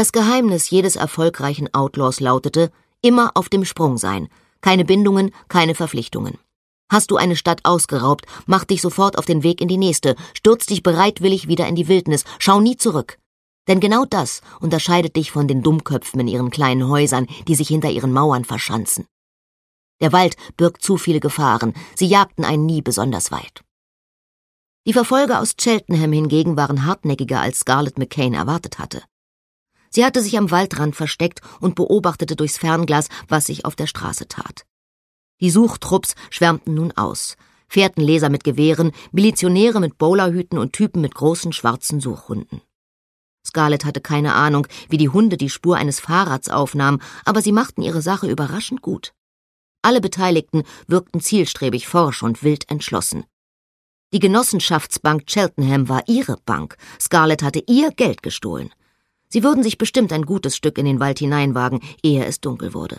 Das Geheimnis jedes erfolgreichen Outlaws lautete: immer auf dem Sprung sein. Keine Bindungen, keine Verpflichtungen. Hast du eine Stadt ausgeraubt, mach dich sofort auf den Weg in die nächste, stürz dich bereitwillig wieder in die Wildnis, schau nie zurück. Denn genau das unterscheidet dich von den Dummköpfen in ihren kleinen Häusern, die sich hinter ihren Mauern verschanzen. Der Wald birgt zu viele Gefahren, sie jagten einen nie besonders weit. Die Verfolger aus Cheltenham hingegen waren hartnäckiger, als Scarlett McCain erwartet hatte. Sie hatte sich am Waldrand versteckt und beobachtete durchs Fernglas, was sich auf der Straße tat. Die Suchtrupps schwärmten nun aus. Fährtenleser mit Gewehren, Milizionäre mit Bowlerhüten und Typen mit großen schwarzen Suchhunden. Scarlett hatte keine Ahnung, wie die Hunde die Spur eines Fahrrads aufnahmen, aber sie machten ihre Sache überraschend gut. Alle Beteiligten wirkten zielstrebig, forsch und wild entschlossen. Die Genossenschaftsbank Cheltenham war ihre Bank. Scarlett hatte ihr Geld gestohlen. Sie würden sich bestimmt ein gutes Stück in den Wald hineinwagen, ehe es dunkel wurde.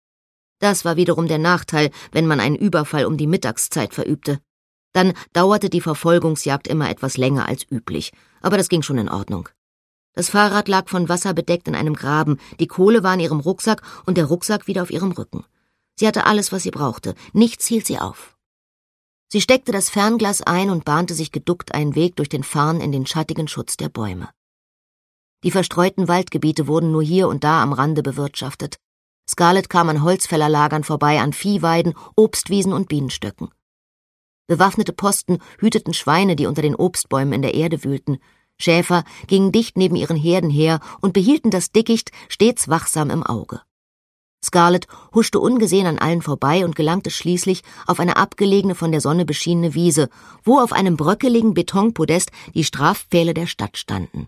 Das war wiederum der Nachteil, wenn man einen Überfall um die Mittagszeit verübte. Dann dauerte die Verfolgungsjagd immer etwas länger als üblich, aber das ging schon in Ordnung. Das Fahrrad lag von Wasser bedeckt in einem Graben, die Kohle war in ihrem Rucksack und der Rucksack wieder auf ihrem Rücken. Sie hatte alles, was sie brauchte, nichts hielt sie auf. Sie steckte das Fernglas ein und bahnte sich geduckt einen Weg durch den Farn in den schattigen Schutz der Bäume. Die verstreuten Waldgebiete wurden nur hier und da am Rande bewirtschaftet. Scarlett kam an Holzfällerlagern vorbei, an Viehweiden, Obstwiesen und Bienenstöcken. Bewaffnete Posten hüteten Schweine, die unter den Obstbäumen in der Erde wühlten. Schäfer gingen dicht neben ihren Herden her und behielten das Dickicht stets wachsam im Auge. Scarlett huschte ungesehen an allen vorbei und gelangte schließlich auf eine abgelegene, von der Sonne beschienene Wiese, wo auf einem bröckeligen Betonpodest die Strafpfähle der Stadt standen.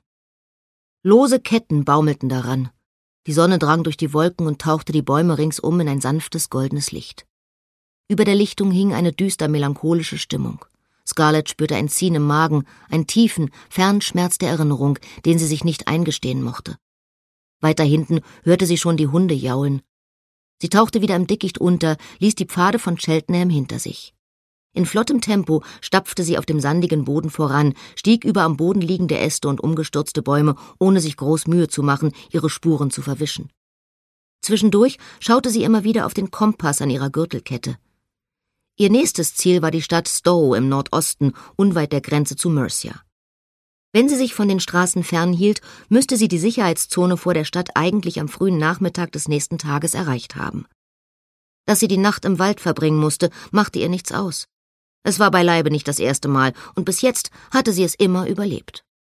Lose Ketten baumelten daran. Die Sonne drang durch die Wolken und tauchte die Bäume ringsum in ein sanftes, goldenes Licht. Über der Lichtung hing eine düster melancholische Stimmung. Scarlett spürte ein Ziehen im Magen, einen tiefen, fernen Schmerz der Erinnerung, den sie sich nicht eingestehen mochte. Weiter hinten hörte sie schon die Hunde jaulen. Sie tauchte wieder im Dickicht unter, ließ die Pfade von Cheltenham hinter sich. In flottem Tempo stapfte sie auf dem sandigen Boden voran, stieg über am Boden liegende Äste und umgestürzte Bäume, ohne sich groß Mühe zu machen, ihre Spuren zu verwischen. Zwischendurch schaute sie immer wieder auf den Kompass an ihrer Gürtelkette. Ihr nächstes Ziel war die Stadt Stowe im Nordosten, unweit der Grenze zu Mercia. Wenn sie sich von den Straßen fernhielt, müsste sie die Sicherheitszone vor der Stadt eigentlich am frühen Nachmittag des nächsten Tages erreicht haben. Dass sie die Nacht im Wald verbringen musste, machte ihr nichts aus. Es war beileibe nicht das erste Mal, und bis jetzt hatte sie es immer überlebt.